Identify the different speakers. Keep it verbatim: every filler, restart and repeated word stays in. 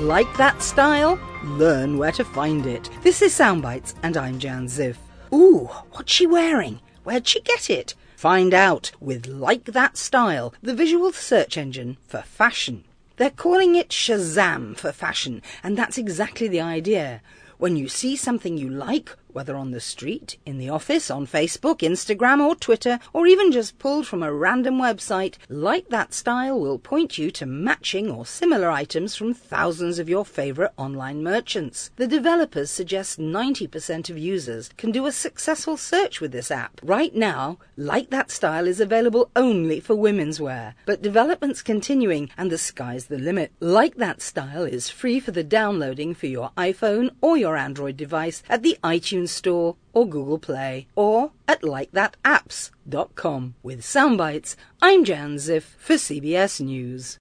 Speaker 1: Like that style? Learn where to find it. This is Soundbites, and I'm Jan Ziff. Ooh, what's she wearing? Where'd she get it? Find out with Like That Style, the visual search engine for fashion. They're calling it Shazam for fashion, and that's exactly the idea. When you see something you like, whether on the street, in the office, on Facebook, Instagram or Twitter, or even just pulled from a random website, Like That Style will point you to matching or similar items from thousands of your favourite online merchants. The developers suggest ninety percent of users can do a successful search with this app. Right now, Like That Style is available only for women's wear, but development's continuing and the sky's the limit. Like That Style is free for the downloading for your iPhone or your Android device at the iTunes Store or Google Play, or at like that apps dot com. With Soundbites, I'm Jan Ziff for C B S News.